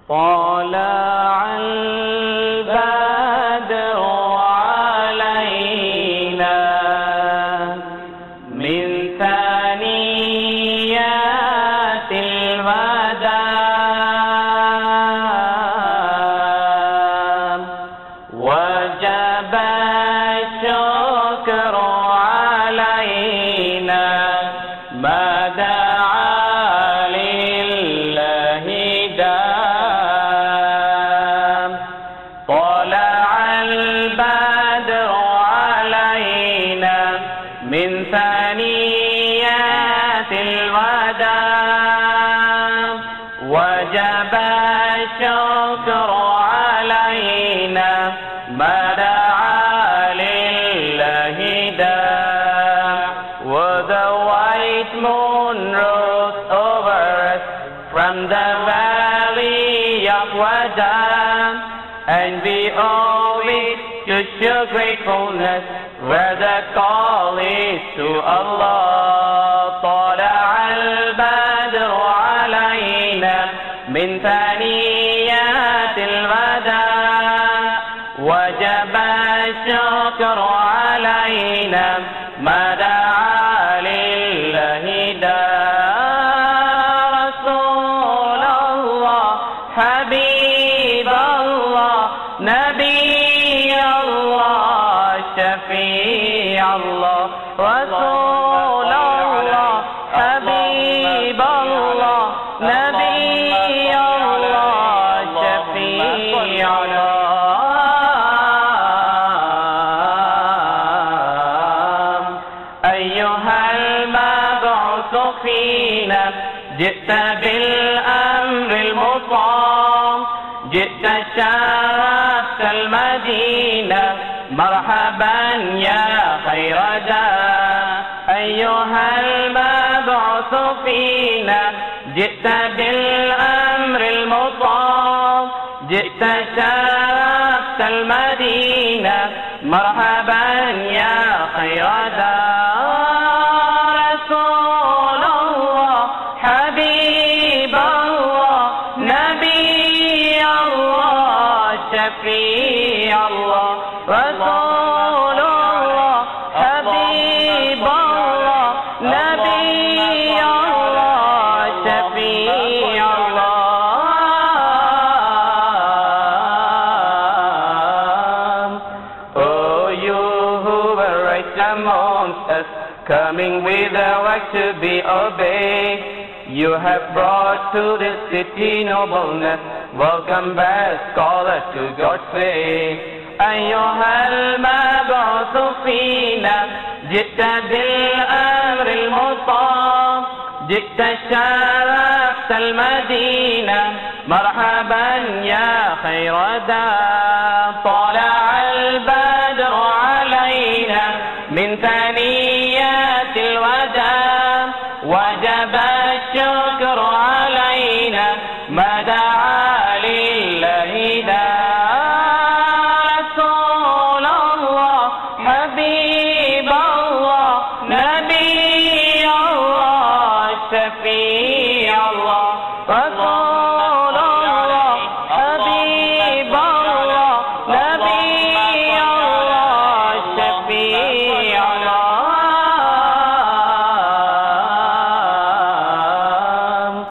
طلع البدر علينا من ثنيات الوداع وجب الشكر علينا ما دعا لله دام. طلع البدر علينا من ثنيات الوداع وجب الشكر علينا ما دعا لله دام. The white moon rose over us from the valley of Wada, and we owe it to show gratefulness where the call is to Allah. طلع البدر علينا من ثنيات الوداع وجب الشكر علينا ما دعا لله دام. رسول الله حبيب الله نبي الله شفيع الله. رسول الله حبيب الله نبي الله شفيع الله. أيها المبعوث فينا جئت بالأمر المطاع جئت شرفت المدينة مرحبا يا خير داع. أيها المبعوث فينا جئت بالأمر المطاع جئت شرفت المدينة مرحبا يا خير داع. رسول الله حبيب الله نبي الله شفيع الله. رسول الله حبيب الله نبي الله شفيع الله. Oh, you who were right amongst us, coming with a work to be obeyed, you have brought to this city nobleness. Welcome back, scholar, to God's faith. أيها المبعوث فينا جئت بالأمر المطاع جئت شرفت المدينة مرحبا يا خير داع. طلع البدر علينا من ثنيات الوداع وجب الشكر علينا ما دعا